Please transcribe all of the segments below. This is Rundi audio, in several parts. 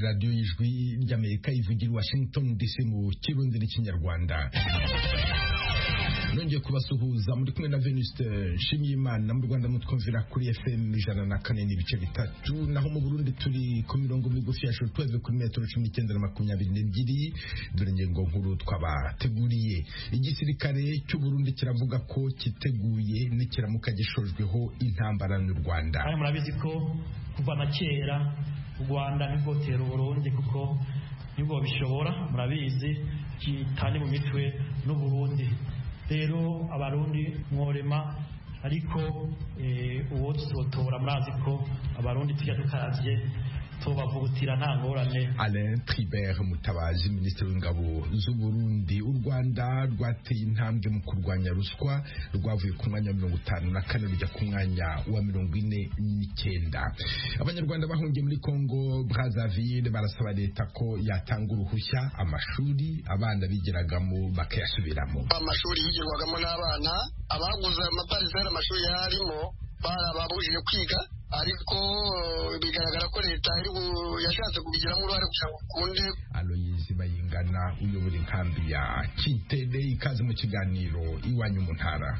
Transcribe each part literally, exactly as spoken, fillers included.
radiyo y'ijwi ry'Amerika ivugira Washington D C mu kirundi n'ikinyarwanda. Nongeye kubasuhuza muri kumwe na Venuste Nshimiyimana mu Rwanda mutwumvira kuri F M ijana na kane n'ibice bitatu, naho mu Burundi turi ku mirongo migufi ya shortwave kuri metero cumi n'icyenda na makumyabiri n'ebyiri. Dore ingingo nkuru twabateguriye. Igisirikare cy'u Burundi kiravuga ko kiteguye nikiramuka gishojweho intambara n'u Rwanda. Kandi murabizi ko kuva na kera u Rwanda nibwo tera Burundi kuko nibwo bishobora, murabizi kitani mu mitwe n'u Burundi. Rero abarundi mworema ariko uwo tuzotora murazi ko abarundi tujya tukavye tubavutira nta ngorane. Alain Tribert Mutabazi, Minisitiri w'Ingabo z'u Burundi. U Rwanda rwateye intambwe mu kurwanya ruswa, rwavuye ku mwanya wa mirongo itanu na kane rujya ku mwanya wa mirongo ine n'icyenda. Abanyarwanda bahungiye muri Congo Brazzaville barasaba leta ko yatanga uruhushya amashuri abana bigiragamo bakayasubiramo. Amashuri yigirwagamo n'abana abaguze amaparisera amashuri yarimo barababujije kwiga, ariko bigaragara ko leta yashatse kubigiramo uruhare kugira ngo ukunde. Aloyizi Bayingana uyobora inkambi ya Kitebe, ikaze mu kiganiro iwanyu mu ntara.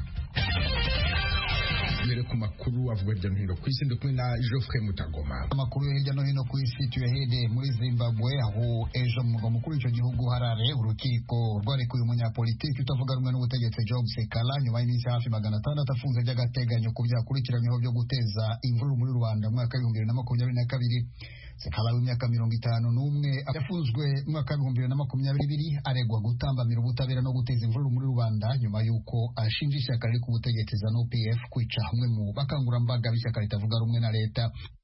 Mbere ku makuru avuga hirya no hino ku isi, kumwe na Geoffrey Mutagoma. Amakuru yo hirya no hino ku isi tuyahereye muri Zimbabwe, aho ejo mu murwa mukuru w'icyo gihugu Harare urukiko rwarekuye umunyapolitiki utavuga rumwe n'ubutegetsi Job Sekala nyuma y'iminsi hafi magana atandatu afunze by'agateganyo ku byakurikiranyweho byo guteza imvururu muri Rwanda mu mwaka w'ibihumbi bibiri na makumyabiri na kabiri. Sekala w'imyaka mirongo itanu n'umwe yafunzwe mu mwaka w'ibihumbi bibiri na makumyabiri aregwa gutambamira ubutabera no guteza imvururu muri Rwanda nyuma y'uko ashinja ishyaka riri ku butegetsi ZANU P F kwica umwe mu bakangurambaga b'ishyaka ritavuga rumwe na leta.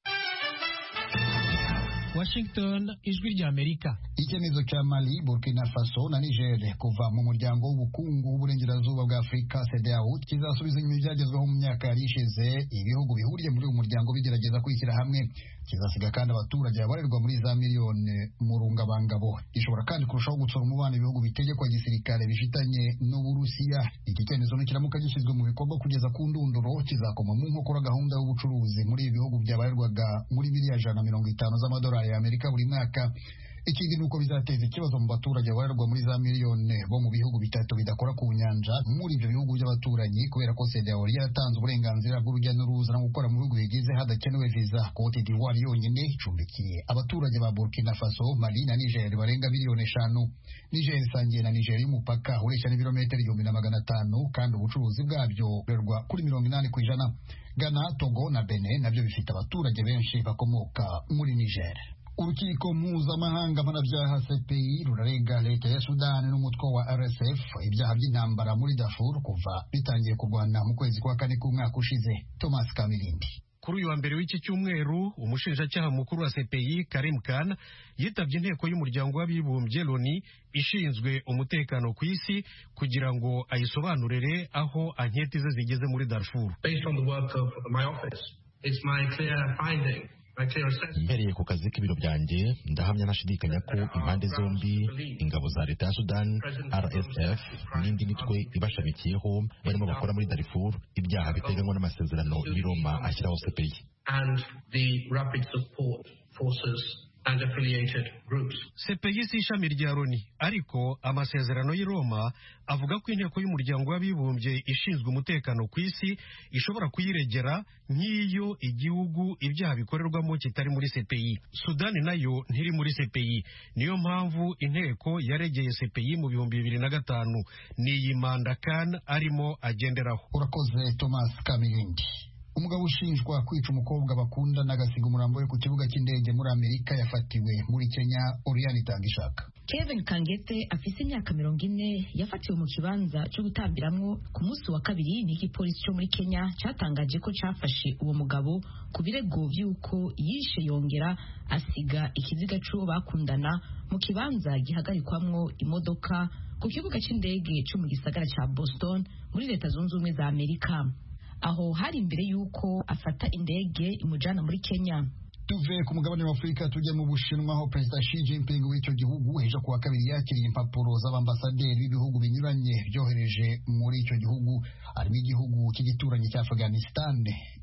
Washington, ijwi ry'Amerika. Icyemezo cya Mali, Burkina Faso na Niger kuva mu muryango w'ubukungu w'uburengerazuba bwa Afurika C E D E A O kizasubiza inyuma ibyagezweho mu myaka yari ishize ibihugu bihuriye muri uyu muryango bigerageza kwishyira hamwe. Kizasiga kandi abaturage babarirwa muri za miliyoni mu rungabangabo. Gishobora kandi kurushaho gutsura umubano ibihugu bitegekwa gisirikare bifitanye n'Uburusiya. Iki cyemezo nikiramuka gishyizwe mu bikorwa kugeza ku ndunduro kizakoma mu nkokora gahunda y'ubucuruzi muri ibi bihugu byabarirwaga muri miliyari ijana na mirongo itanu z'amadolari ya Amerika buri mwaka. Ikindi nuko bizateza ikibazo mu baturage babarirwa muri za miliyoni bo mu bihugu bitatu bidakora ku nyanja muri ibyo bihugu by'abaturanyi, kubera ko C E D E A O yaratanze uburenganzira bw'urujya n'uruza no gukora mu bihugu bigize hadakenewe viza. Cote d'Ivoire yonyine icumbikiye abaturage ba Burkina Faso, Mali na Niger barenga miliyoni eshanu. Niger isangiye na Niger y'umupaka ureshya n'ibirometero igihumbi na magana atanu kandi ubucuruzi bwabyo burerwa kuri mirongo inani ku ijana. Ghana, Togo na Benin nabyo bifite abaturage benshi bakomoka muri Niger. Urukiko mpuzamahanga mpanabyaha C P I rurarega leta ya Sudani n'umutwe wa R S F ibyaha by'intambara muri Darfur kuva bitangiye kurwana mu kwezi kwa kane k'umwaka ushize. Thomas Kamilindi. Kuri uyu wa mbere w'iki cyumweru umushinjacyaha mukuru wa C P I Karim Khan yitabye inteko y'umuryango w'abibumbye Loni ishinzwe umutekano ku isi kugira ngo ayisobanurire aho anketi ze zigeze muri Darfur. Based on the work of my office, it's my clear finding. Mbereye ku kazi k'ibiro byanjye ndahamya ntashidikanya ko impande zombi ingabo za leta ya Sudan, R S F n'indi mitwe ibashamikiyeho barimo bakora muri Darfur ibyaha biteganywa n'amasezerano y'i Roma ashyiraho C P I and the rapid support forces and affiliated groups. C P I si ishami rya Loni, ariko amasezerano y'i Roma avuga ko inteko y'umuryango w'abibumbye ishinzwe umutekano ku isi ishobora kuyiregera nk'iyo igihugu ibyaha bikorerwamo kitari muri C P I. Sudani nayo ntiri muri C P I, niyo mpamvu inteko yaregeye C P I mu bihumbi bibiri na gatanu. Ni iyi manda Khan arimo agenderaho. Urakoze Thomas Kamilindi. Umugabo ushinjwa kwica umukobwa bakunda n'agasiga umurambo we ku kibuga cy'indege muri Amerika yafatiwe muri Kenya. Oriane Itangishaka. Kevin Kangete afise imyaka mirongo ine yafatiwe mu kibanza cyo gutambiramwo ku munsi wa kabiri n'igipolisi cyo muri Kenya cyatangaje ko cyafashe uwo mugabo ku birego by'uko yishe yongera asiga ikiziga cy'uwo bakundana mu kibanza gihagarikwamwo imodoka ku kibuga cy'indege cyo mu gisagara cya Boston muri Leta Zunze Ubumwe za Amerika. Aho hari imbere y'uko afata indege imujana muri Kenya. Tuve ku mugabane wa Afurika tujya mu Bushinwa, aho Perezida Xi Jinping w'icyo gihugu ejo kuwa kabiri yakiriye impapuro z'abambasaderi b'ibihugu binyuranye byohereje muri icyo gihugu, harimo igihugu cy'igituranyi cya Afghanistan.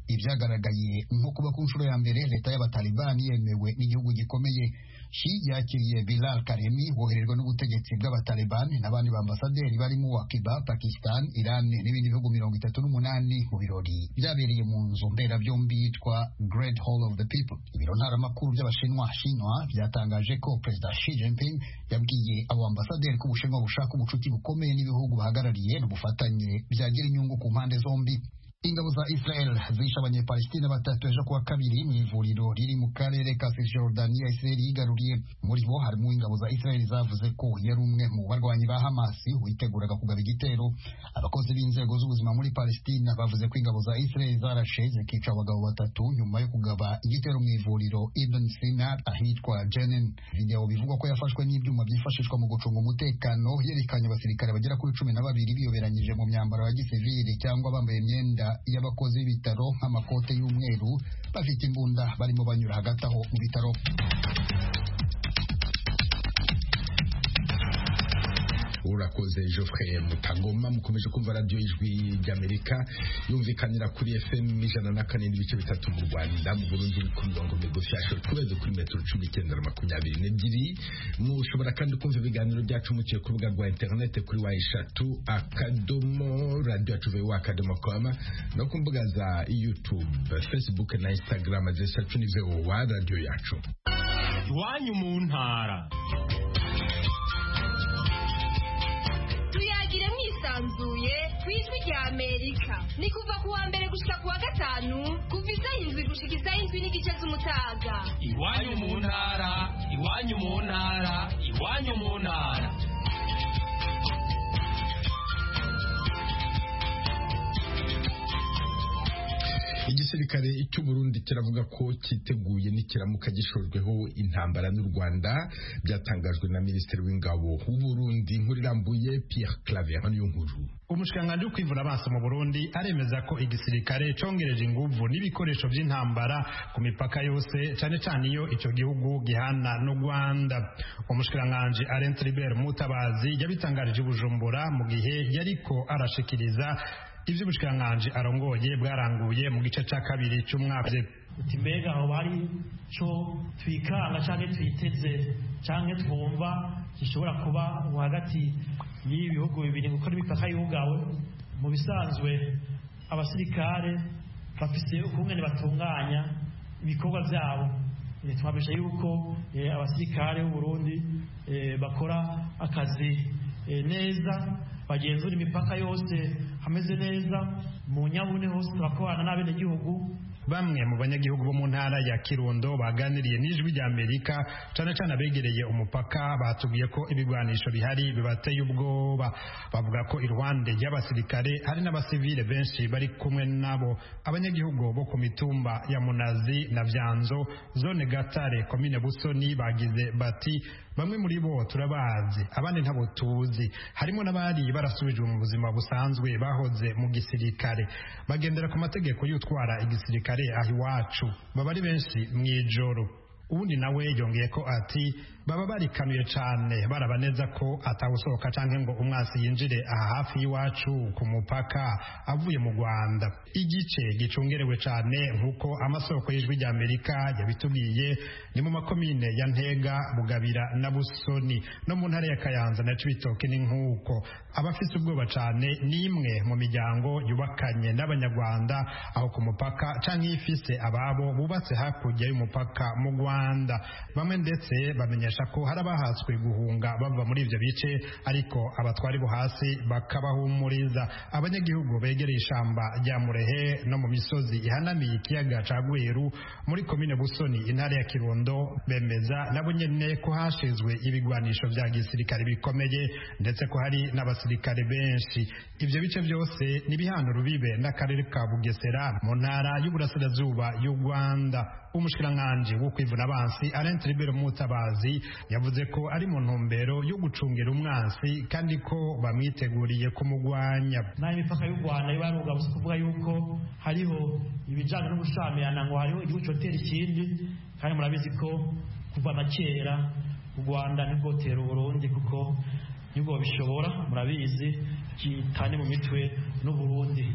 ibyagaragaye nko kuba ku nshuro ya mbere leta y'abatalibani yemewe n'igihugu gikomeye. Xi yakiriye Bilal Karemi woherejwe n'ubutegetsi bw'abatalibani n'abandi bambasaderi barimo wa Cuba, Pakistan, Iran n'ibindi bihugu mirongo itatu n'umunani mu birori byabereye mu nzu mberabyombi yitwa Great Hall of the People. Ibiro ntaramakuru by'abashinwa Shinwa byatangaje ko Perezida Xi Jinping yabwiye abo ambasaderi ko Ubushinwa bushaka ubucuti bukomeye n'ibihugu bahagarariye n'ubufatanye byagira inyungu ku mpande zombi. Ingabo za Israel zishe abanyepalestina batatu ejo kuwa kabiri mu ivuriro riri mu karere ka Cisjordania Israel yigaruriye. Muri bo harimo ingabo za Israel zavuze ko yari umwe mu barwanyi ba Hamas witeguraga kugaba igitero. Abakozi b'inzego z'ubuzima muri Palestina bavuze ko ingabo za Israel zarashe zikica abagabo batatu nyuma yo kugaba igitero mu ivuriro Ibn Sina ahitwa Jenin. Video bivugwa ko yafashwe n'ibyuma byifashishwa mu gucunga umutekano yerekanye abasirikare bagera kuri cumi na babiri biyoberanyije mu myambaro ya gisivili cyangwa bambaye imyenda y'abakozi b'ibitaro nk'amakote y'umweru bafite imbunda barimo banyura hagati aho mu bitaro. Urakoze Geoffrey Mutagoma. Mukomeje kumva radio Ijwi ry'Amerika yumvikanira kuri F M ijana na kane n'ibice bitatu mu Rwanda, mu Burundi ku mirongo migufi kubeze kuri metero cumi n'icyenda na makumyabiri n'ebyiri. Mushobora kandi kumva ibiganiro byacu muciye ku rubuga rwa internet kuri wa eshatu akadomo radio tuve wa akadomo com no ku mbuga za YouTube, Facebook na Instagram zesatu ni wa radio yacu. Iwanyu mu ntara tuyagire mwisanzuye kwijwi rya Amerika. Ni kuva kuwa mbere gushika kuwa gatanu kuva isaha indwi gushika isaha indwi n'igice z'umutaga. Iwanyu mu ntara, iwanyu mu ntara, iwanyu mu ntara. Igisirikare cy'u Burundi kiravuga ko kiteguye nikiramuka gishojweho intambara n'u Rwanda, byatangajwe na Minisitiri w'Ingabo w'u Burundi nkurirambuye Pierre Claver niyo nkuru. Umushikanganje kwivuna abansi mu Burundi aremeza ko igisirikare congereje inguvu n'ibikoresho by'intambara ku mipaka yose cyane cyane iyo ico gihugu gihana no Rwanda. Umushikanganje Alain Tribert Mutabazi yabitangarije Bujumbura mu gihe yariko arashikiriza ivyo ubushikanganje arongoye bwaranguye mu gice ca kabiri cy'umwaka. Uti mbega aho bari cyo twikanga canke twiteze canke twumva gishobora kuba hagati y'ibihugu bibiri kuko n'imipaka yugawe. Mu bisanzwe abasirikare bafise ukungene batunganya ibikorwa byabo. Twabesha yuko abasirikare b'u Burundi bakora akazi neza, bagenzura imipaka yose hameze neza, mu nyabune hose turakorana n'abenegihugu. Bamwe mu banyagihugu bo mu ntara ya Kirundo baganiriye n'Ijwi ry'Amerika cyane cyane abegereye umupaka batubwiye ko ibigwanisho bihari bibateye ubwoba. Bavuga ko iruhande y'abasirikare hari n'abasivile benshi bari kumwe nabo. Abanyagihugu bo ku mitumba ya Munazi na Vyanzo, zone Gatare, komine Busoni bagize bati bamwe muri bo turabazi, abandi ntabo tuzi. Harimo n'abari barasubijwe mu buzima busanzwe bahoze mu gisirikare, bagendera ku mategeko y'utwara igisirikare aho iwacu, baba ari benshi mw'ijoro. Ubundi nawe yongeye ko ati baba barikanuye cyane, baraba neza ko atawusohoka canke ngo umwasi yinjire aha hafi y'iwacu ku mupaka avuye mu Rwanda. Igice gicungerewe cyane nkuko amasoko y'Ijwi ry'Amerika yabitubwiye ni mu makomine ya Ntega, Bugabira na Busoni, no mu ntara ya Kayanza na Cibitoke. Ni nkuko abafite ubwoba cyane nimwe mu miryango yubakanye n'Abanyarwanda aho ku mupaka canke ifise ababo bubatse hakurya y'umupaka mu Rwanda. Bamwe ndetse bamenyesha ko hari abahatswe guhunga bava muri ivyo bice, ariko abatwari bo hasi bakabahumuriza. Abanyagihugu begereye ishamba rya Murehe no mu misozi ihanamiye ikiyaga ca Gweru muri komine Busoni intara ya Kirundo bemeza nabo nyene ko hashizwe ibigwanisho vya gisirikare bikomeye, ndetse ko hari n'abasirikare benshi. Ivyo bice byose ni bihano rubibe n'akarere ka Bugesera mu ntara y'uburasirazuba y'u Rwanda. Umushikiranganje wo kwivuna abansi Alain Tribert Mutabazi yavuze ko ari mu ntumbero yo gucungira umwansi kandi ko bamwiteguriye kumugwanya. Na imipaka y'u Rwanda ibaruga busa kuvuga yuko hariho ibijanye no gushamirana ngo hariho igihugu cyotera ikindi, kandi murabizi ko kuva na kera u Rwanda nibwo tera u Burundi kuko nibwo bishobora, murabizi kitane mu mitwe n'u Burundi.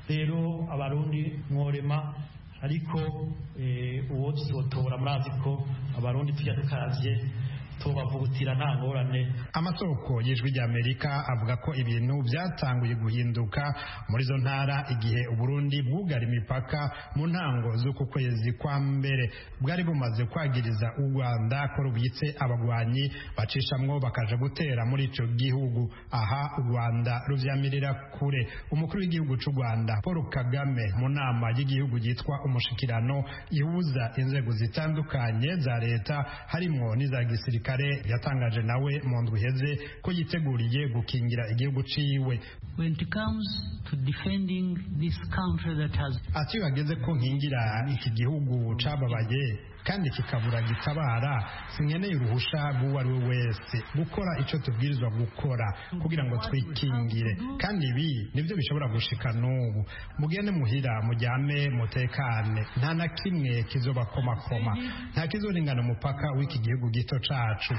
rero abarundi mworema ariko uwo tuzotora murazi ko abarundi tujya dukaravye tubavugutira nta ngorane. Amasoko y'ijwi ry'Amerika avuga ko ibintu byatanguye guhinduka muri zo ntara igihe Uburundi bwugara imipaka mu ntango z'uku kwezi kwa mbere, bwari bumaze kwagiriza u Rwanda ko rubitse abagwanyi bacishamwo bakaja gutera muri ico gihugu. Aha u Rwanda ruvyamirira kure. Umukuru w'igihugu c'u Rwanda Paul Kagame mu nama y'igihugu yitwa umushikirano ihuza inzego zitandukanye za leta harimwo n'iza gisirikare kare yatangaje nawe mu ndwi heze ko yiteguriye gukingira igihugu ciwe. When it comes to defending this country that has ati bageze ko nkingira iki gihugu cababaye kandi kikabura gitabara, sinkeneye uruhusha rw'uwo ari we wese gukora ico tubwirizwa gukora kugira ngo twikingire, kandi ibi nivyo bishobora gushika n'ubu. Mugende muhira mujyame mutekane, nta na kimwe kizobakomakoma, nta kizoringana umupaka w'iki gihugu gito cacu.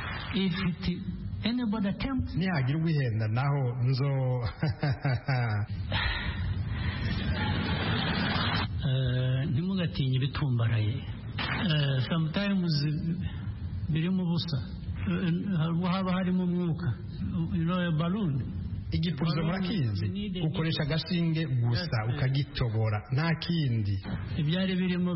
Nihagira uwihenda naho nzo ntimugatinye ibitumbaraye. Uh, sometimes biri mu busa haba harimo umwuka, you know, a balloon. Igipurizo murakizi ukoresha agashinge gusa ukagitobora nta kindi, ibyari birimo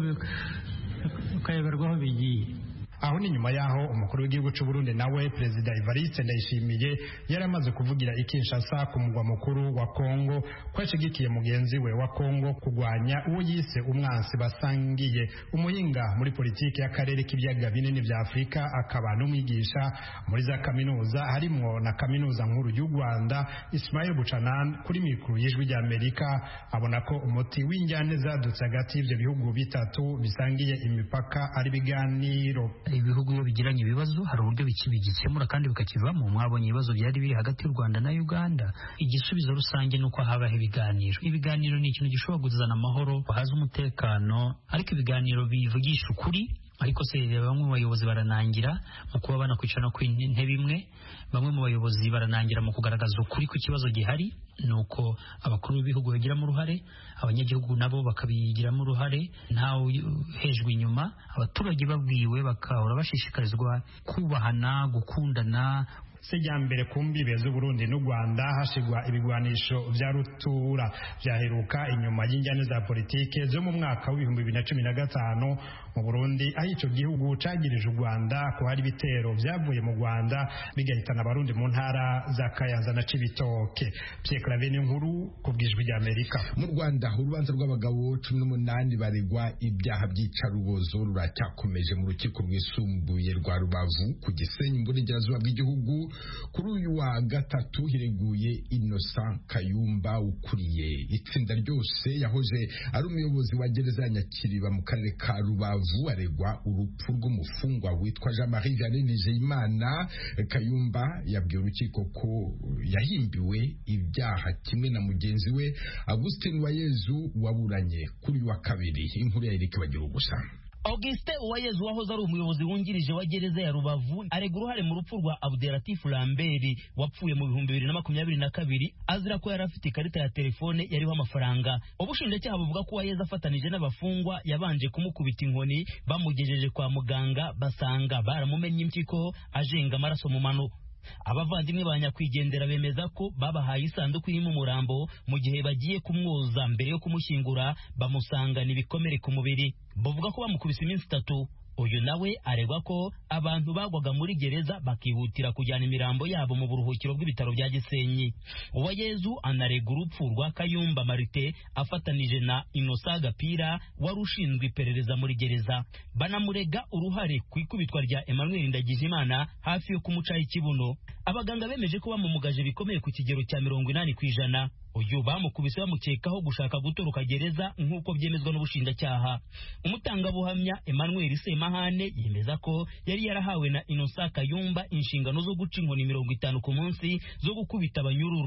ukayoberwaho bigiye. Aho ni nyuma yaho umukuru w'igihugu cy'u Burundi nawe Perezida Evariste Ndayishimiye yari amaze kuvugira i Kinshasa ku mugwa mukuru wa Kongo ko ashigikiye mugenzi we wa Kongo kugwanya uwo yise umwansi basangiye. Umuhinga muri politiki y'akarere k'ibiyaga binini vya Afrika akaba n'umwigisha muri za kaminuza harimwo na kaminuza nkuru y'u Rwanda Ismail Buchanan kuri mikuru y'ijwi ry'Amerika abona ko umuti w'injyane zadutse hagati y'ivyo bihugu bitatu bisangiye imipaka ari biganiro. Ibihugu iyo bigiranye ibibazo hari uburyo bikibigikemura kandi bikakivamo. Mwabonye ibibazo byari biri hagati y'u Rwanda na Uganda, igisubizo rusange nuko habaho ibiganiro. Ibiganiro ni ikintu gishobora kuzana amahoro, haza umutekano, ariko ibiganiro bivugisha ukuri. Ariko se bamwe mu bayobozi baranangira mu kuba banakwicarana ku intebe imwe, bamwe mu bayobozi baranangira mu kugaragaza ukuri ku kibazo gihari, nuko abakuru b'ibihugu bagiramo uruhare, abanyagihugu nabo bakabigiramo uruhare, ntawe hejwe inyuma, abaturage babwiwe bakahora bashishikarizwa kubahana, gukundana. Sejambere kumbibe z'u Burundi n'u Rwanda hashigwa ibigwanisho vya rutura vyaheruka inyuma y'injyane za politike zo mu mwaka w'ibihumbi bibiri na cumi na gatanu mu Burundi, aho ico gihugu cagirije u Rwanda ko hari bitero vyavuye mu Rwanda bigahitana abarundi mu ntara za Kayanza na Cibitoke. Pierre Claver Nkuru kubwijwe rya Amerika. Mu Rwanda urubanza rw'abagabo cumi n'umunani baregwa ibyaha by'icarubozo ruracyakomeje mu rukiko rwisumbuye rwa Rubavu ku Gisenyi mu burengerazuba bw'igihugu. Kuri uyu wa gatatu hireguye Innocent Kayumba ukuriye itsinda ryose yahoze ari umuyobozi wa gereza ya Nyakiriba mu karere ka Rubavu, aregwa urupfu rw'umufungwa witwa Jean Marie Vianney Nizeyimana. Kayumba yabwiye urukiko ko yahimbiwe ibyaha kimwe na mugenzi we Augustin Uwayezu waburanye kuri uyu wa kabiri. Inkuru ya Eric Bagirugusa. Augustin Uwayezu wahoze ari umuyobozi wungirije wa gereza ya Rubavu arega uruhare mu rupfu rwa Abdelatif Lambert wapfuye mu bihumbi bibiri na makumyabiri na kabiri azira ko yari afite ikarita ya telefone yariho amafaranga. Ubushinjacyaha buvuga ko Uwayezu afatanije n'abafungwa yabanje kumukubita inkoni, bamugejeje kwa muganga basanga baramumenye impyiko ajenga amaraso mu mano. Abavandimwe ba nyakwigendera bemeza ko babahaye isanduku irimo umurambo mu gihe bagiye kumwoza mbere yo kumushyingura, bamusangana ibikomere ku mubiri. Bavuga ko bamukubise iminsi itatu. Uyu nawe aregwa ko abantu bagwaga muri gereza bakihutira kujyana imirambo yabo mu buruhukiro bw'ibitaro bya Gisenyi. Uwayezu anarega urupfu rwa Kayumba Marite afatanije na Innocent Gapira wari ushinzwe iperereza muri gereza. Banamurega uruhare ku ikubitwa rya Emmanuel Ndagijimana hafi yo kumucaho ikibuno. Abaganga bemeje ko bamumugaje bikomeye ku kigero cya mirongo inani ku ijana. Uyu bamukubise bamukekaho gushaka gutoroka gereza nk'uko byemezwa n'ubushinjacyaha. Umutangabuhamya Emmanuel Semahane yemeza ko yari yarahawe na Innocent Kayumba inshingano zo guca inkoni mirongo itanu ku munsi zo gukubita abanyururu.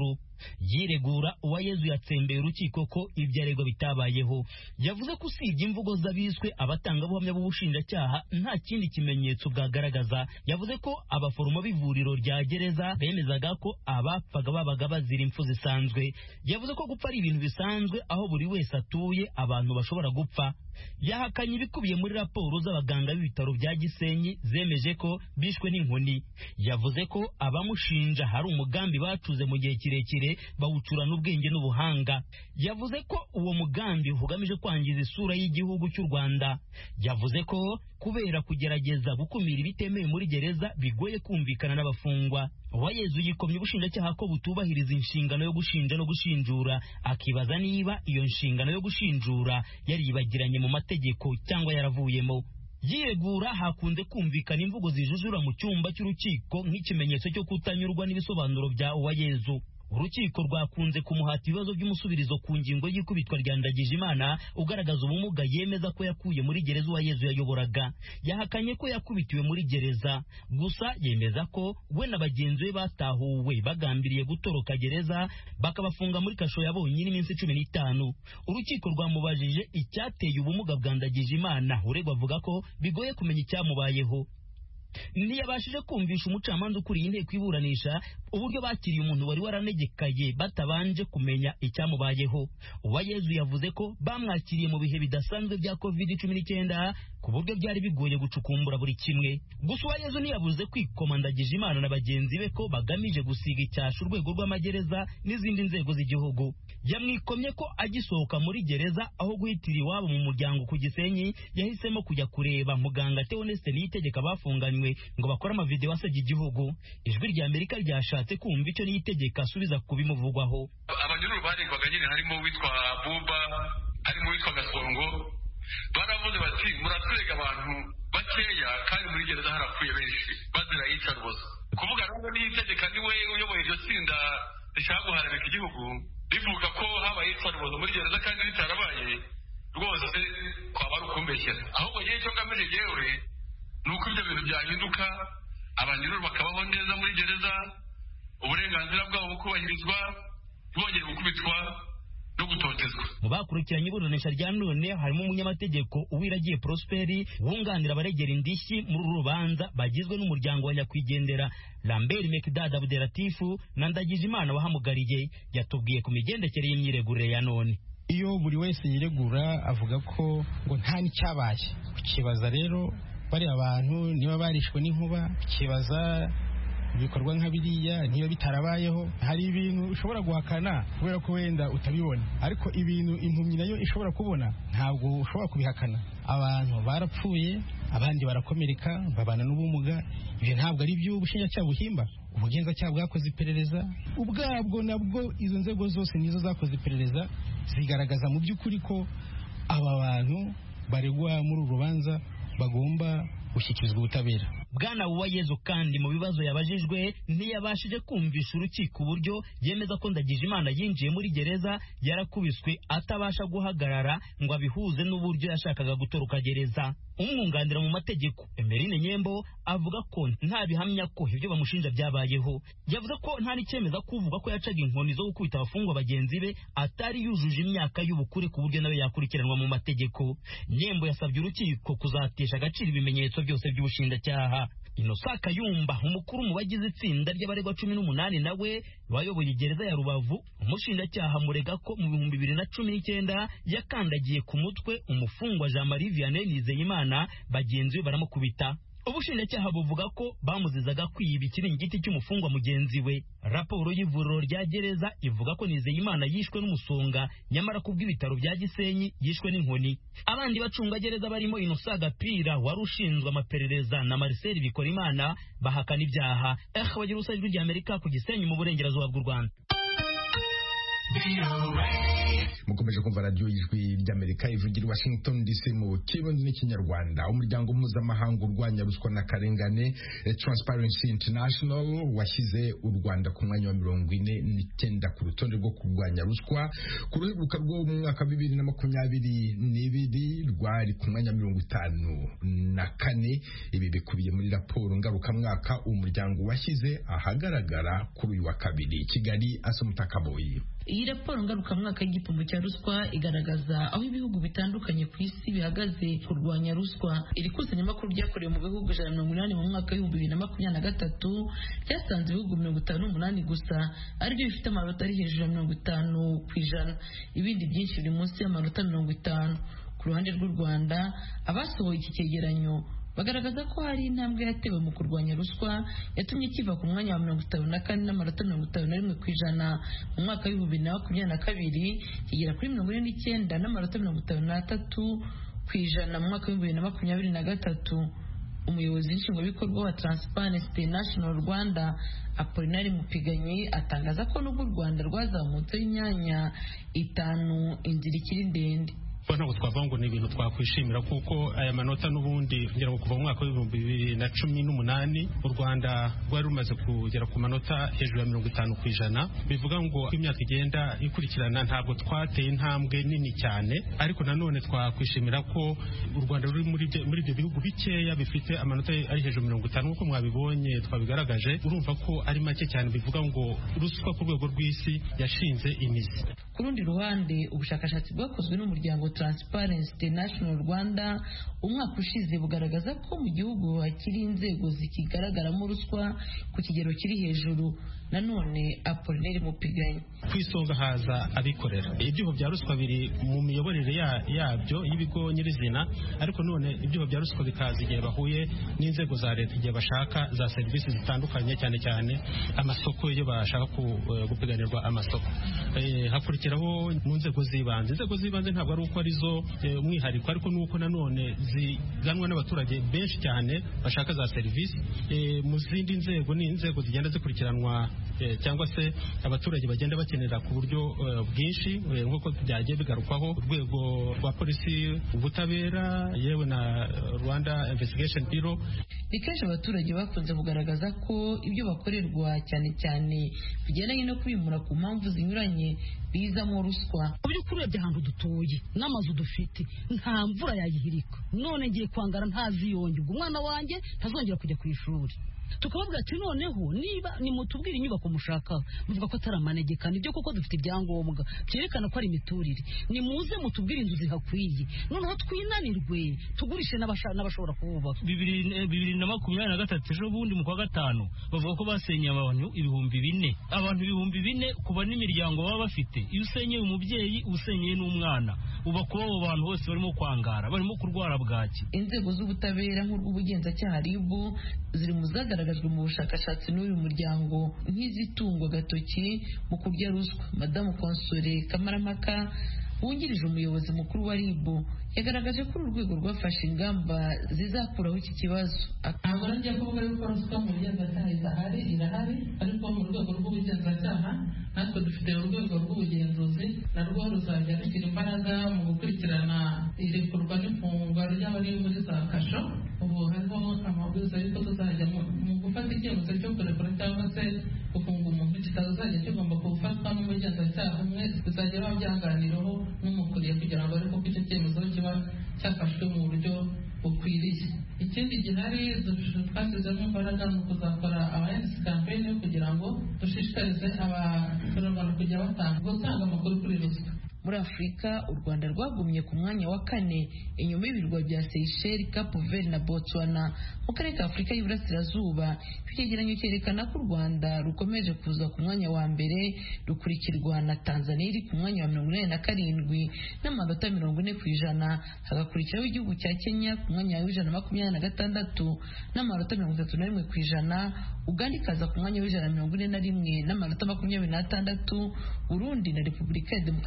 yiregura Uwayezu yatsembeye urukiko ko ibyo aregwa bitabayeho. Yavuze ko usibye imvugo z'abiswe abatangabuhamya b'ubushinjacyaha nta kindi kimenyetso bwagaragaza. Yavuze ko abaforomo b'ivuriro rya gereza bemezaga ko abapfaga babaga bazira impfu zisanzwe. Yavuze ko gupfa ari ibintu bisanzwe aho buri wese atuye abantu bashobora gupfa. Yahakanye ibikubiye muri raporo z'abaganga b'ibitaro bya Gisenyi zemeje ko bishwe n'inkoni. Yavuze ko abamushinja hari umugambi bacuze mu gihe kirekire bawucurana ubwenge n'ubuhanga. Yavuze ko uwo mugambi ugamije kwangiza isura y'igihugu cy'u Rwanda. Yavuze ko kubera kugerageza gukumira ibitemewe muri gereza bigoye kumvikana n'abafungwa. Uwayezu yikomye ubushinjacyaha ko butubahiriza inshingano yo gushinja no gushinjura, akibaza niba iyo nshingano yo gushinjura yaribagiranye mu mategeko cyangwa yaravuyemo. Yiregura hakunze kumvikana imvugo zijujura mu cyumba cy'urukiko nk'ikimenyetso cyo kutanyurwa n'ibisobanuro bya Uwayezu. Urukiko rwakunze kumuhata ibibazo by'umusubirizo ku ngingo y'ikubitwa rya Ndagijimana ugaragaza ubumuga yemeza ko yakuye muri gereza Uwayezu yayoboraga. Yahakanye ko yakubitiwe muri gereza, gusa yemeza ko we na bagenzi be batahuwe bagambiriye gutoroka gereza bakabafunga muri kasho ya bonyine iminsi cumi n'itanu. Urukiko rwamubajije icyateye ubumuga bwa Ndagijimana, uregwa avuga ko bigoye kumenya icyamubayeho. Ntiyabashije kumvisha umucamanza ukuriye inteko iburanisha uburyo bakiriye umuntu wari waranegekaye batabanje kumenya icyamubayeho. Uwayezu yavuze ko bamwakiriye mu bihe bidasanzwe bya covid cumi n'icyenda ku buryo byari bigoye gucukumbura buri kimwe. Gusa Uwayezu ntiyabuze kwikoma Ndagijimana na bagenzi be ko bagamije gusiga icyasha urwego rw'amagereza n'izindi nzego z'igihugu. Yamwikomye ko agisohoka muri gereza aho guhitira iwabo mu muryango ku Gisenyi yahisemo kujya kureba muganga Theoneste Niyitegeka bafunganywe ngo bakore amavideo asebya igihugu. Ijwi rya Amerika ryashatse kumva icyo Niyitegeka asubiza kubimuvugwaho. Abanyururu baregwaga nyine harimo witwa Buba, harimo witwa Gasongo, baravuze bati muraturega abantu bakeya kandi muri gereza harapfuye benshi bazira iyicarubozo. Kuvuga ngo Niyitegeka niwe uyoboye iryo tsinda rishaka guharabika igihugu rivuga ko habaye iyicarubozo muri gereza kandi ritarabaye, rwose kwaba ari ukumbeshyera. Ahubwo igihe cyo ngamije yewe nuko ibyo bintu byahinduka, abanyururu bakabaho neza muri gereza, uburenganzira bwabo bukubahirizwa, bongeye gukubitwa no gutotezwa. Mu bakurikiranye iburanisha rya none harimo umunyamategeko Uwiragiye Prosperi wunganira abaregera indishyi muri uru rubanza bagizwe n'umuryango wa nyakwigendera Lambert Mekdad Abderatifu na Ndagijimana wahamugariye. Yatubwiye ku migendekere y'imyiregurire ya none. Iyo buri wese yiregura avuga ko ngo nta n'icyabaye, ukibaza rero bari abantu niba barishwe n'inkuba, ukibaza ibikorwa nka biriya niba bitarabayeho. Hari ibintu ushobora guhakana kubera ko wenda utabibona, ariko ibintu impumyi nayo ishobora kubona ntabwo ushobora kubihakana. Abantu barapfuye, abandi barakomereka, babana n'ubumuga. Ibyo ntabwo ari byo ubushinjacyaha buhimba. Ubugenzacyaha bwakoze iperereza ubwabwo, nabwo izo nzego zose nizo zakoze iperereza zigaragaza mu by'ukuri ko aba bantu baregwa muri uru rubanza bagomba gushyikirizwa ubutabera. Bwana Uwayezu kandi mu bibazo yabajijwe ntiyabashije kumvisha urukiko uburyo yemeza ko Ndagijimana yinjiye muri gereza yarakubiswe atabasha guhagarara ngo abihuze n'uburyo yashakaga gutoroka gereza. Umwunganira mu mategeko Emerine Nyembo avuga ko nta bihamya ko ibyo bamushinja byabayeho. Yavuze ko nta n'icyemeza kuvuga ko yacaga inkoni zo gukubita abafungwa bagenzi be atari yujuje imyaka y'ubukure ku buryo nawe yakurikiranwa mu mategeko. Nyembo yasabye urukiko kuzatesha agaciro ibimenyetso byose by'ubushinjacyaha. Innocent Kayumba umukuru mu bagize itsinda ry'abaregwa cumi n'umunani nawe wayoboye gereza ya Rubavu, umushinjacyaha murega ko mu bihumbi bibiri na cumi n'icyenda yakandagiye ku mutwe umufungwa Jean Marie Vianney Nizeyimana, bagenzi be baramukubita. Ubushinjacyaha buvuga ko bamuzizaga kwiba ikiringiti cy'umufungwa mugenzi we. Raporo y'ivuriro rya gereza ivuga ko Nizeyimana yishwe n'umusonga, nyamara kubw'ibitaro bya Gisenyi yishwe n'inkoni. Abandi bacunga gereza barimo Innocent Gapira wari ushinzwe amaperereza na Marcel Bikorimana bahakana ibyaha. Eh bagira usajwe rya Amerika ku Gisenyi mu burengerazuba bw'u Rwanda. mukomeje kumva radiyo y'ijwi ry'Amerika ivugira i Washington D C mu kirundi n'ikinyarwanda. Umuryango mpuzamahanga urwanya ruswa n'akarengane Transparency International washyize u Rwanda ku mwanya wa mirongo ine n'icyenda ku rutonde rwo kurwanya ruswa. Ku ruheruka rwo mu mwaka bibiri na makumyabiri n'ibiri rwari ku mwanya mirongo itanu na kane. Ibi bikubiye muri raporo ngarukamwaka umuryango washyize ahagaragara kuri uyu wa kabiri. Kigali, Asumutakaboyi. Iyi raporo ngarukamwaka y'igipimo cya ruswa igaragaza aho ibihugu bitandukanye ku isi bihagaze kurwanya ruswa. Iri kusanyamakuru ryakorewe mu bihugu ijana na mirongo inani mu mwaka w'ibihumbi bibiri na makumyabiri na gatatu ryasanze ibihugu mirongo itanu n'umunani gusa aribyo bifite amanota ari hejuru ya mirongo itanu ku ijana, ibindi byinshi biri munsi y'amanota mirongo itanu. Ku ruhande rw'u Rwanda, abasohoye iki cyegeranyo bagaragaza ko hari intambwe yatewe mu kurwanya ruswa yatumye kiva ku mwanya wa mirongo itanu na kane n'amanota mirongo itanu na rimwe ku ijana mu mwaka w'ibihumbi bibiri na makumyabiri na kabiri kigera kuri mirongo ine n'icyenda n'amanota mirongo itanu n'atatu ku ijana mu mwaka w'ibihumbi bibiri na makumyabiri na gatatu. Umuyobozi nshingwabikorwa wa Transparency International Rwanda Apolinari Mupiganyi atangaza ko nubwo u Rwanda rwazamutseho imyanya itanu, inzira ikiri ndende. ntabwo twavuga ngo ni ibintu twakwishimira kuko aya manota n'ubundi kugira ngo kuva mu mwaka w'ibihumbi bibiri na cumi n'umunani u Rwanda rwari rumaze kugera ku manota hejuru ya mirongo itanu ku ijana. Bivuga ngo imyaka igenda ikurikirana ntabwo twateye intambwe nini cyane, ariko nanone twakwishimira ko u Rwanda ruri muri ibyo bihugu bikeya bifite amanota ari hejuru mirongo itanu nk'uko mwabibonye twabigaragaje. Urumva ko ari make cyane, bivuga ngo ruswa ku rwego rw'isi yashinze imizi. Ku rundi ruhande, ubushakashatsi bwakozwe n'umuryango Transparency International Rwanda umwaka ushize bugaragaza ko mu gihugu hakiri inzego zikigaragaramo ruswa ku kigero kiri hejuru. Nanone Apolinari Mupiganyi: ku isonga haza abikorera. Ibyuho bya ruswa biri mu miyoborere yabyo y'ibigo nyirizina, ariko none ibyuho bya ruswa bikaza igihe bahuye n'inzego za leta igihe bashaka za serivisi zitandukanye, cyane cyane amasoko iyo bashaka gupiganirwa amasoko. Hakurikiraho mu nzego z'ibanze. Inzego z'ibanze ntabwo ari uko arizo umwihariko, ariko nuko nanone ziganwa n'abaturage benshi cyane bashaka za serivisi. Mu zindi nzego ni inzego zigenda zikurikiranwa cyangwa se abaturage bagenda bakenera ku buryo bwinshi nk'uko byagiye bigarukwaho. Urwego rwa polisi, ubutabera, yewe na Rwanda Investigation Bureau. Ni kenshi abaturage bakunze kugaragaza ko ibyo bakorerwa cyane cyane bigendanye no kwimura ku mpamvu zinyuranye bizamo ruswa. Mu by'ukuri urebye ahantu dutuye n'amazu dufite nta mvura yayihirika, none ngiye kwangara ntaziyonge, ubwo umwana wanjye ntazongera kujya ku ishuri. Tukababwira ati noneho niba nimutubwira inyubako mushakaho, muvuga ko atari amanegeka, nibyo kuko dufite ibyangombwa byerekana ko ari imiturire, nimuze mutubwire inzu zihakwiye, noneho twinanirwe tugurishe n'abashobora kububaka. Bibiri na makumyabiri na gatatu ejo bundi mu kwa gatanu bavuga ko basenyeye abantu ibihumbi bine abantu ibihumbi bine kuba n'imiryango baba bafite. Iyo usenyeye umubyeyi usenyeye n'umwana, uba kuba abo bantu bose barimo kwangara, barimo kurwara bwaki. Inzego z'ubutabera nk'urw'ubugenzacyaha R I B ziri mu zagaragajwe mu bushakashatsi n'uyu muryango nk'izitungwa agatoki mu kurya ruswa. Madamu Konsole Kamarampaka wungirije umuyobozi mukuru wa R I B yagaragaje ko uru rwego rwafashe ingamba zizakuraho iki kibazo. Ntabwo njya kuvuga yuko ruswa mu bugenzacyaha idahari, irahari, ariko mu rwego rw'ubugenzacyaha natwe dufite urwego rw'ubugenzuzi, narwo ruzajya rushyira imbaraga mu gukurikirana irekurwa n'ifungwa ry'abari muri za kasho. Ubu hariho amabwiriza y'uko tuzajya mu gufata icyemezo cyo kurekura cyangwa se gufunga umuntu kitazajya kigomba gufatwa n'umugenzacyaha umwe, bizajya biba byaganiraho n'umukuriye kugira ngo ariko ko icyo cyemezo kiba cyafashwe mu buryo bukwiriye. Ikindi gihari twashyizemo imbaraga mu kuzakora awareness campaign kugira ngo dushishikarize abaturarwanda kujya batanga gutanga amakuru kuri ruswa. Muri Afurika, u Rwanda rwagumye ku mwanya wa kane inyuma y'ibirwa bya Seychelles, Cape Verde na Botswana. Mu karere ka Afurika y'Iburasirazuba, icyegeranyo cyerekana ko u Rwanda rukomeje kuza ku mwanya wa mbere, rukurikirwa na Tanzania iri ku mwanya wa mirongo inani na karindwi n'amanota mirongo ine ku ijana, hagakurikiraho igihugu cya Kenya ku mwanya w'ijana na makumyabiri na gatandatu n'amanota mirongo itatu na rimwe ku ijana, Uganda ikaza ku mwanya w'ijana na mirongo ine na rimwe n'amanota makumyabiri n'atandatu, Burundi na Repubulika ya Demokarasi ya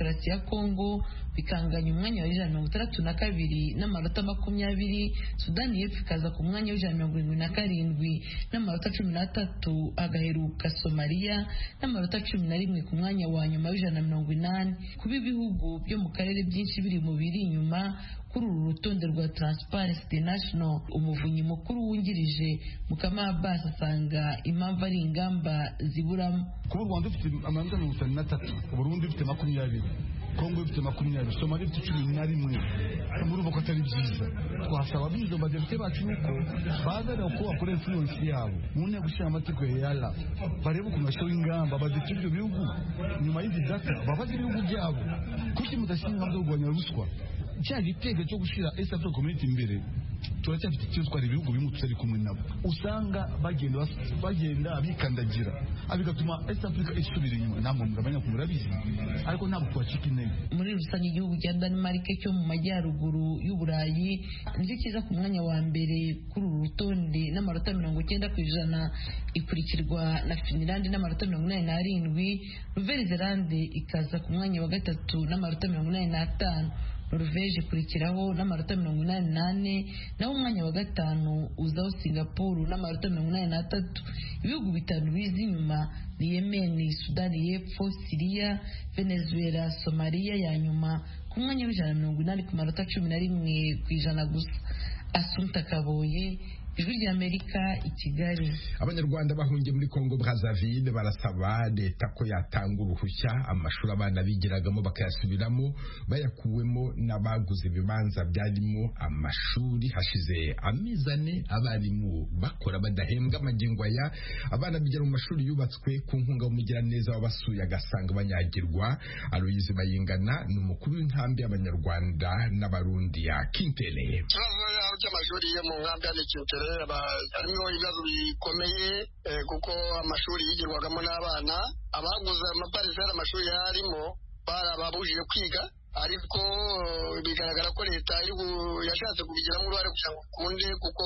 Kongo bikanganya umwanya wa ijana mirongo itandatu na kabiri n'amanota makumyabiri. Sudani y'Epfo ikaza ku mwanya w'ijana mirongo irindwi na karindwi n'amanota cumi n'atatu, agaheruka Somalia n'amanota cumi na rimwe ku mwanya wa nyuma w'ijana mirongo inani. Kuba ibihugu byo mu karere byinshi biri mu biri inyuma kuri uru rutonde rwa Transparency International, umuvunyi mukuru wungirije Mukama Abbas asanga impamvu ari ingamba ziburamo. Kuba u Rwanda rufite amanota mirongo itanu n'atatu, Burundi bufite makumyabiri, Kongo bifite makumyabiri, Somalia bifite cumi na rimwe, murumva ko atari byiza. Twasaba bizo badepite bacu nuko bazana uko bakora influence yabo mu nteko ishinga amategeko ya yala, barebe ukuntu bashyiraho ingamba badepite ibyo bihugu nyuma y'izi data babaze ibihugu byabo. Kuki mudashyira ingamba zo kurwanya ruswa? Cya gitego cyo gushyira East Africa Community imbere turacyafite ikibazo, twari ibihugu bimwe tutari kumwe nabo, usanga bagenda bagenda bikandagira, abigatuma East Africa isubira inyuma. Namwe murabanya kumurabizi, ariko ntabwo twacika intege. Muri rusange igihugu cya Denmark cyo mu majyaruguru y'Uburayi nicyo kiza ku mwanya wa mbere kuri uru rutonde n'amanota mirongo icyenda ku ijana, ikurikirwa na Finland n'amanota mirongo inani n'arindwi. Nouvelle-Zélande ikaza ku mwanya wa gatatu n'amanota mirongo inani n'atanu. Norvège ikurikiraho n'amanota mirongo inani n'ane, naho umwanya wa gatanu uzaho Singapore n'amanota mirongo inani n'atatu. Ibihugu bitanu biza inyuma ni Yemen, Sudani y'Epfo, Syria, Venezuela, Somalia ya nyuma ku mwanya w'ijana mirongo inani ku manota cumi na rimwe ku ijana gusa. Assumpta Kaboye, Ijwi ry'Amerika, i Kigali. Abanyarwanda bahungiye muri Kongo Brazzaville barasaba leta ko yatanga uruhushya amashuri abana bigiragamo bakayasubiramo bayakuwemo n'abaguze ibibanza byarimo amashuri hashize amezi ane. Abarimu bakora badahembwa amagingo aya, abana bigira mu mashuri yubatswe ku nkunga y'umugiraneza wabasuye agasanga banyagirwa. Aloyize Bayingana ni umukuru w'inkambi y'Abanyarwanda n'Abarundi ya Kintere. Ikibazo cy'amashuri yo mu nkambi ya Kintere harimo ibibazo bikomeye kuko amashuri yigirwagamo n'abana, abaguze amaparisera amashuri yarimo barababujije kwiga, ariko bigaragara ko leta yashatse kubigiramo uruhare kugira ngo ukunde, kuko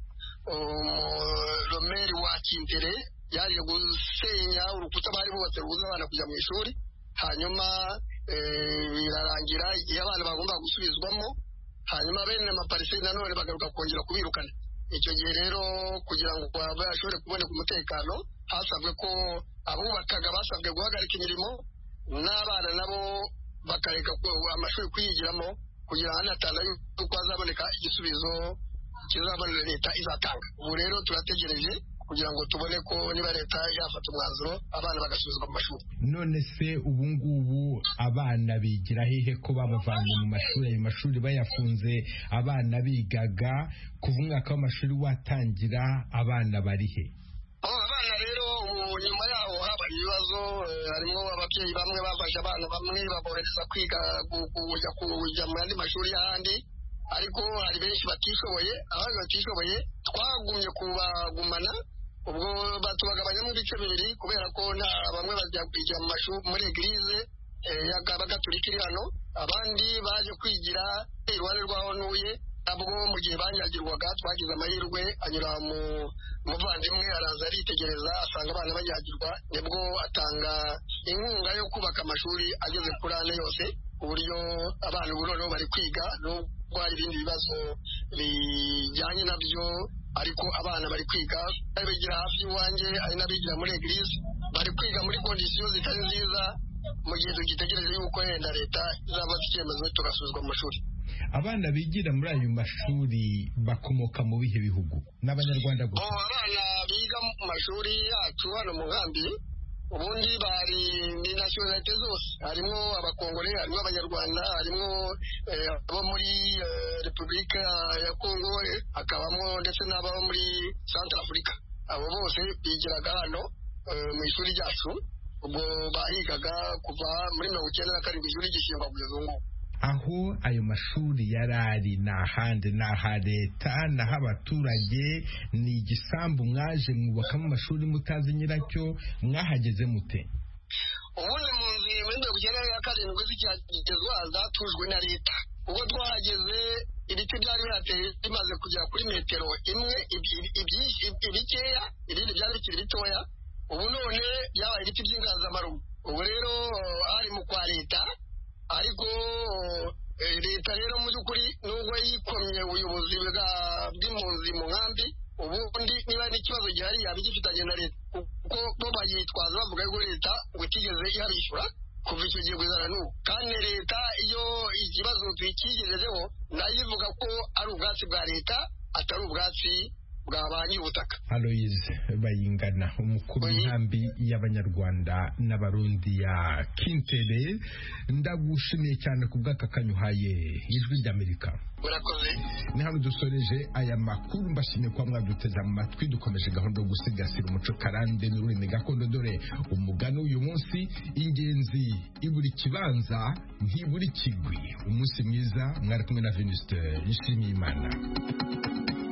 Romeri wa Kintere yaje gusenya urukuta bari bubatse rubuza abana kujya mu ishuri, hanyuma birarangira igihe abana bagomba gusubizwamo, hanyuma bene amaparisera nanone bagaruka kongera kubirukana. Icyo gihe rero kugira ngo bashobore kuboneka umutekano, hasabwe ko abubakaga basabwe guhagarika imirimo n'abana nabo bakareka amashuri kuyigiramo, kugira ngo hanatanga yuko hazaboneka igisubizo kizabonera leta izatanga. Ubu rero turategereje kugira ngo tubone ko niba leta yafata umwanzuro abana bagasubizwa mu mashuri. None se ubu ngubu abana bigira hehe ko babavanye mu mashuri? Ayo mashuri bayafunze, abana bigaga kuva umwaka w'amashuri watangira, abana bari he? Abana rero nyuma yaho habaye ibibazo, harimo ababyeyi bamwe bafashe abana bamwe babohereza kwiga kujya kujya mu yandi mashuri y'ahandi, ariko hari benshi batishoboye. Abandi batishoboye twagumye kubagumana, ubwo batubagabanya mu bice bibiri, kubera ko nta bamwe bajya kwigira mu mashuri muri eglise y'Abagatolika iri hano, abandi baje kwigira iruhande rw'aho ntuye. Nabwo mu gihe banyagirwaga twagize amahirwe, anyura mu muvandimwe araza aritegereza asanga abana banyagirwa, nibwo atanga inkunga yo kubaka amashuri ageze kuri ane yose, ku buryo abana ubu noneho bari kwiga, nubwo hari ibindi bibazo bijyanye nabyo, ariko abana bari kwiga. Bari bigira hafi y'iwanjye, ari n'abigira muri eglise, bari kwiga muri kondisiyo zitari nziza, mu gihe tugitegereje yuko yenda leta izafata icyemezo tugasubizwa mu mashuri. Abana bigira muri ayo mashuri bakomoka mu bihe bihugu? N'Abanyarwanda gusa? Abana biga mu mashuri yacu hano mu nkambi ubundi bari ni nationalite zose, harimo abakongore, harimo abanyarwanda, harimo abo muri Repubulika ya Kongo, hakabamo ndetse n'abo muri Central Africa. Abo bose bigiraga hano mu ishuri ryacu, ubwo bahigaga kuva muri mirongo icyenda na karindwi ishuri gishingwa kugeza ubu ngubu. Aho ayo mashuri yarari ni ahandi, ni aha leta, ni ah'abaturage, ni igisambu mwaje mwubakamo amashuri mutazi nyiracyo, mwahageze mute? Ubundi mu nzu muri mirongo icyenda na karindwi z'icyagezwa zatujwe na leta, ubwo twahageze ibiti byari bihateye bimaze kugera kuri metero imwe ibikeya, ibindi byari bikiri bitoya. Ubu none byabaye ibiti by'inganzamarumbu. Ubu rero hari mu kwa leta ariko leta rero mu by'ukuri nubwo yikomye ubuyobozi bw'impunzi mu nkambi ubundi niba n'ikibazo gihari yaba igifitanye na leta kuko bo bayitwaza bavuga ko leta ngo itigeze ihabishyura kuva icyo gihe kugeza n'ubu kandi leta iyo ikibazo tukigejejeho nayo ivuga ko ari ubwatsi bwa leta atari ubwatsi bwa ba nyir'ubutaka. Aloise Bayingana umukuru w'inkambi y'abanyarwanda n'abarundi ya Kintere, ndagushimiye cyane ku bw'aka kanyuhaye ijwi ry'Amerika. Murakoze. Ni hano dusoreje aya makuru, mbashimiye kuba mwaduteze amatwi. Dukomeje gahunda yo gusigasira umuco karande n'ururimi gakondo, dore umugani uyu munsi: ingenzi iburi kibanza ntiburi kigwi. Umunsi mwiza, mwari kumwe na Venuste Nshimiyimana.